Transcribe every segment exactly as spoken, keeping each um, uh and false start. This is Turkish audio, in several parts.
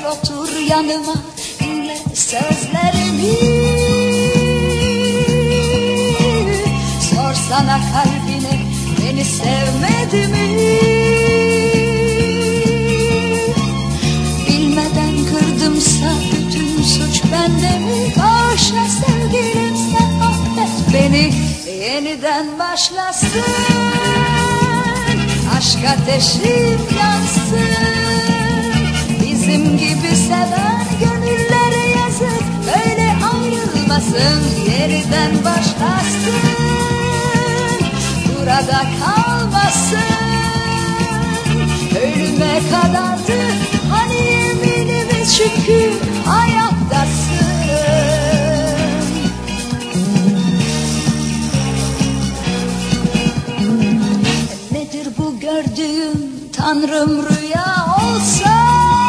otur yanıma, dinle sözlerimi. Sorsana kalbine, beni sevmedi mi? Bilmeden kırdımsa bütün suç bende mi? Bağışla sevgilim, sen affet beni, yeniden başlasın. Aşk ateşim yansın. Bizim gibi seven gönüllere yazık, böyle ayrılmasın, yeniden başlasın. Burada kalmasın. Ölüme kadardı hani yeminimiz, şükür hayattasın. Nedir bu gördüğüm, Tanrım rüya olsa?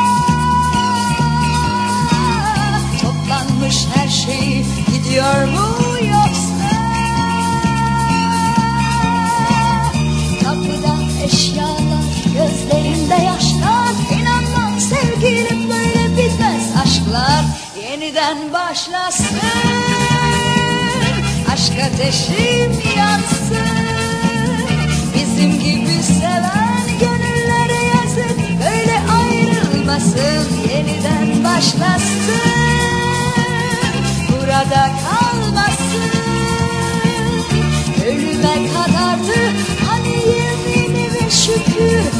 Toplanmış her şey gidiyor mu yoksa? Kapıda eşyalar, gözlerinde yaşlar. İnanmam sevgilim, böyle bitmez aşklar, yeniden başlasın. Aşk ateşim yansın. Bizim gibi seven gönüllere yazık, böyle ayrılmasın, yeniden başlasın. Burada kalmasın. Ölüme kadardı hani yeminime, şükür